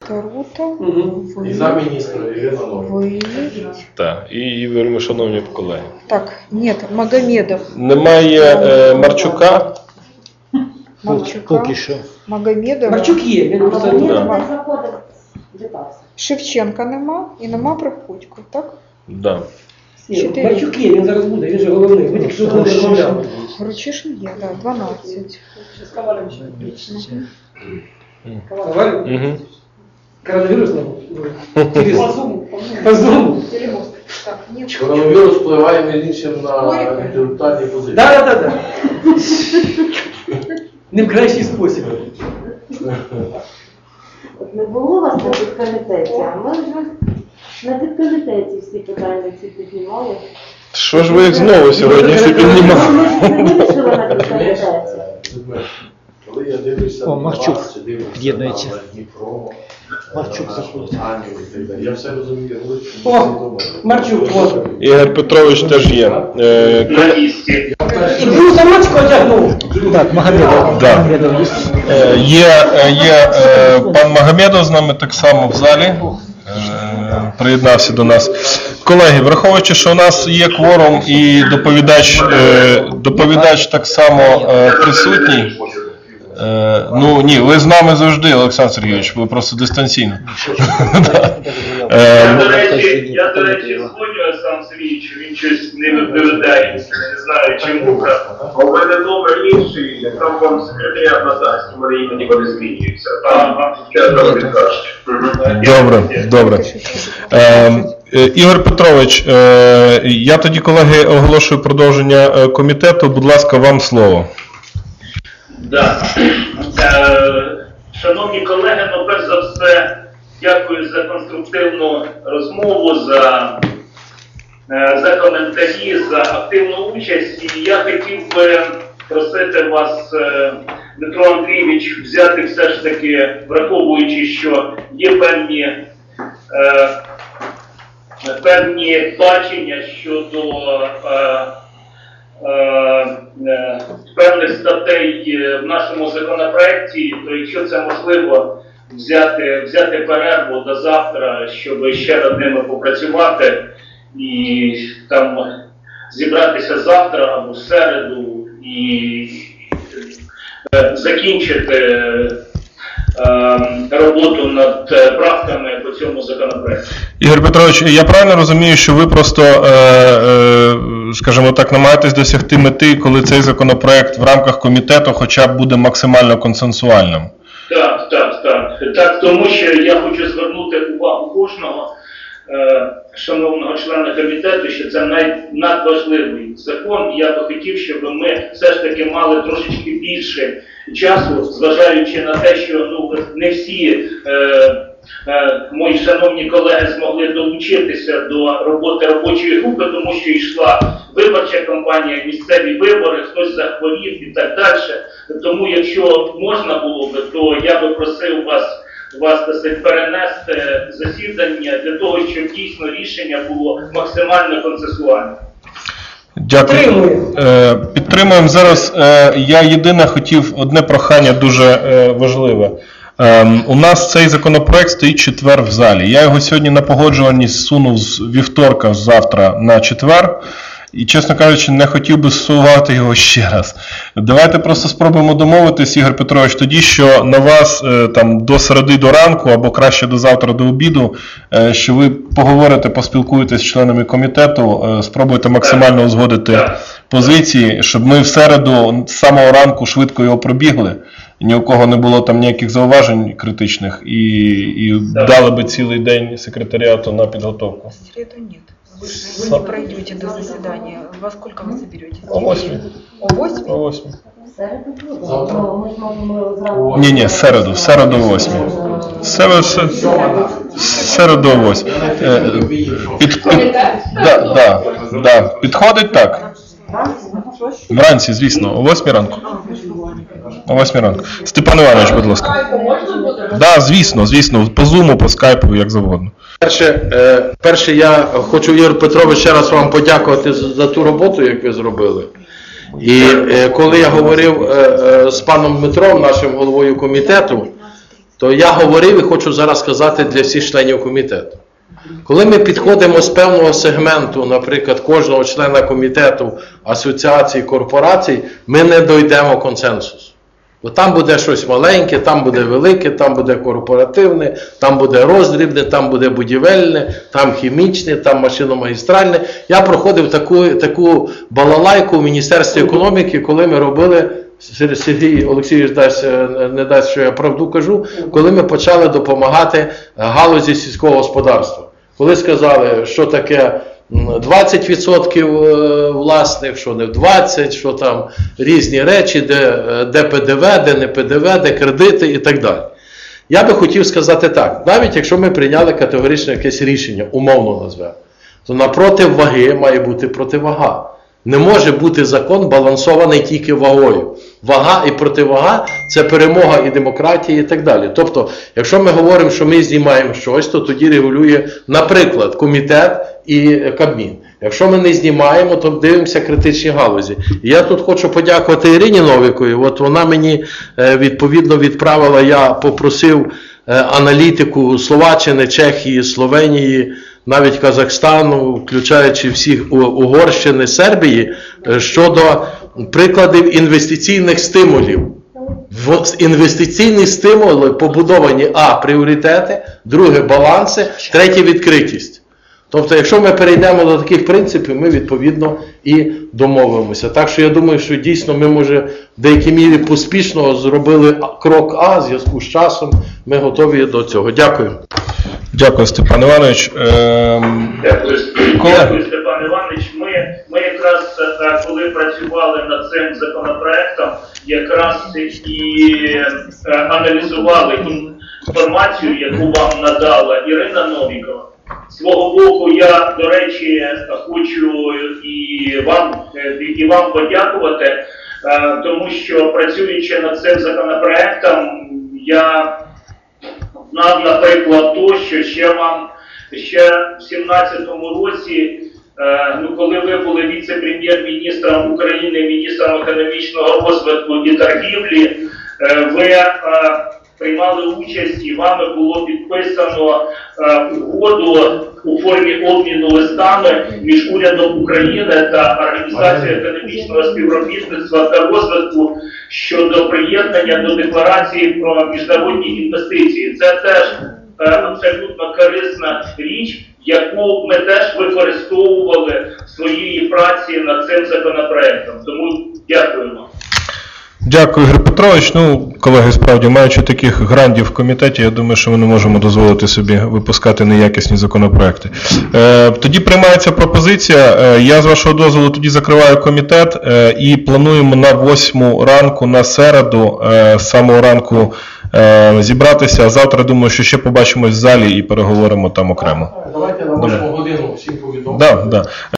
Тарута. І замміністра Ірина Нова. Так, і віримо, шановні колеги. Так, нет, Магомедов. Немає Марчука. Поки що. Магомедов. Марчук є, він просто нема. Шевченка нема і нема Приходько, так? Да. Марчук є, він зараз буде, він же головний. Ви тільки що з ним розмовляли. Гручишин є, так, 12. Коваль? Коронавірус не По зуму. Так, нет. Коронавірус впливає між іншим на інтелектуальні позиції. Так. Не в кращий спосіб. Не було вас на підкомітеті, а ми вже на підкомітеті всі питання ці піднімали. Що ж ви їх знову сьогодні всі піднімали? Ми вирішили на підкомітеті. Коли я дивлюся на вас, чи дивлюся на Дніпро, Марчук заходить. Я все розумію. О, Марчук, от. Ігор Петрович теж є. І плюс замочку одягнув. Так, Магомедов. Да. Є пан Магомедов з нами так само в залі. Приєднався до нас. Колеги, враховуючи, що у нас є кворум і доповідач так само присутній. Ну ні, ви з нами завжди, Олександр Сергійович, ви просто дистанційно. Я, до речі, дзвоню Олександру Сергійовичу, він щось не відповідає, не знаю чому. А у мене номер інший, там вам секретаріат надасть, у мене ім'я ніколи не змінюється. Зараз підкажуть. Добре. Ігор Петрович, я тоді, колеги, оголошую продовження комітету. Будь ласка, вам слово. Да. Шановні колеги, ну перш за все, дякую за конструктивну розмову, за коментарі, за активну участь. І я хотів би просити вас, Дмитро Андрійович, взяти все ж таки, враховуючи, що є певні бачення щодо певних статей в нашому законопроекті, то якщо це можливо, взяти перерву до завтра, щоб ще над ними попрацювати і там зібратися завтра або в середу і закінчити роботу над правками по цьому законопроекту. Ігор Петрович, я правильно розумію, що ви просто, скажімо так, намагаєтесь досягти мети, коли цей законопроект в рамках комітету хоча б буде максимально консенсуальним? Так, тому що я хочу звернути увагу кожного шановного члена комітету, що це надважливий закон, і я би хотів, щоб ми все ж таки мали трошечки більше часу, зважаючи на те, що не всі мої шановні колеги змогли долучитися до роботи робочої групи, тому що йшла виборча кампанія, місцеві вибори, хтось захворів і так далі. Тому якщо можна було би, то я би просив вас перенести засідання для того, щоб дійсно рішення було максимально консенсуальне. Дякую. Підтримуємо. Зараз я єдине хотів одне прохання дуже важливе. У нас цей законопроект стоїть четвер в залі. Я його сьогодні на погоджуванні зсунув з вівторка завтра на четвер. І, чесно кажучи, не хотів би зсувати його ще раз. Давайте просто спробуємо домовитись, Ігор Петрович, тоді, що на вас там до середи до ранку, або краще до завтра до обіду, що ви поговорите, поспілкуєтесь з членами комітету, спробуєте максимально узгодити позиції, щоб ми в середу з самого ранку швидко його пробігли, ні у кого не було там ніяких зауважень критичних, і дали би цілий день секретаріату на підготовку. В среду нет. Вы не пройдете до заседания. Во сколько вы соберете? О 8. О 8? О 8. Ні, середу о 8. Середу о 8. Да. Підходить так? Вранці, звісно, о 8 ранку. О 8 ранку. Степан Іванович, будь ласка. Да, звісно, по Zoom, по скайпу, як завгодно. Перше, я хочу, Ігор Петрович, ще раз вам подякувати за ту роботу, яку ви зробили. І коли я говорив з паном Дмитром, нашим головою комітету, то я говорив і хочу зараз сказати для всіх членів комітету. Коли ми підходимо з певного сегменту, наприклад, кожного члена комітету, асоціацій, корпорацій, ми не дійдемо консенсусу. Бо там буде щось маленьке, там буде велике, там буде корпоративне, там буде роздрібне, там буде будівельне, там хімічне, там машиномагістральне. Я проходив таку балалайку в Міністерстві економіки, коли ми робили, Сергій Олексійович не дасть, що я правду кажу, коли ми почали допомагати галузі сільського господарства. Коли сказали, що таке 20% власних, що не 20%, що там різні речі, де ПДВ, де не ПДВ, де кредити і так далі. Я би хотів сказати так, навіть якщо ми прийняли категоричне якесь рішення, умовно назвемо, то напроти ваги має бути противага. Не може бути закон балансований тільки вагою. Вага і противага – це перемога і демократії і так далі. Тобто, якщо ми говоримо, що ми знімаємо щось, то тоді регулює, наприклад, комітет і Кабмін. Якщо ми не знімаємо, то дивимося критичні галузі. І я тут хочу подякувати Ірині Новіковій. От вона мені відповідно відправила, я попросив аналітику Словаччини, Чехії, Словенії, навіть Казахстану, включаючи всіх Угорщини, Сербії, щодо прикладів інвестиційних стимулів. Інвестиційні стимули побудовані пріоритети, друге баланси, третє відкритість. Тобто, якщо ми перейдемо до таких принципів, ми відповідно і домовимося. Так що я думаю, що дійсно ми, може, в деякій мірі поспішно зробили крок в зв'язку з часом, ми готові до цього. Дякую. Дякую, Степан Іванович. Дякую, Степан Іванович. Ми якраз, коли працювали над цим законопроектом, якраз і аналізували інформацію, яку вам надала Ірина Новікова. З свого боку, я, до речі, хочу і вам подякувати, тому що, працюючи над цим законопроектом, я знав, наприклад, то, що ще в 2017 році, коли ви були віце-прем'єр-міністром України, міністром економічного розвитку і торгівлі, ви приймали участь і вами було підписано угоду у формі обміну листами між урядом України та Організацією економічного співробітництва та розвитку щодо приєднання до декларації про міжнародні інвестиції. Це теж абсолютно корисна річ, яку ми теж використовували в своїй праці над цим законопроектом. Тому дякуємо. Дякую, Ігор Петрович. Колеги, справді, маючи таких грандів в комітеті, я думаю, що ми не можемо дозволити собі випускати неякісні законопроекти. Тоді приймається пропозиція. Я, з вашого дозволу, тоді закриваю комітет і плануємо на 8 ранку, на середу, з самого ранку зібратися. А завтра, думаю, що ще побачимось в залі і переговоримо там окремо. Давайте на 8 годину всім повідомимо. Да.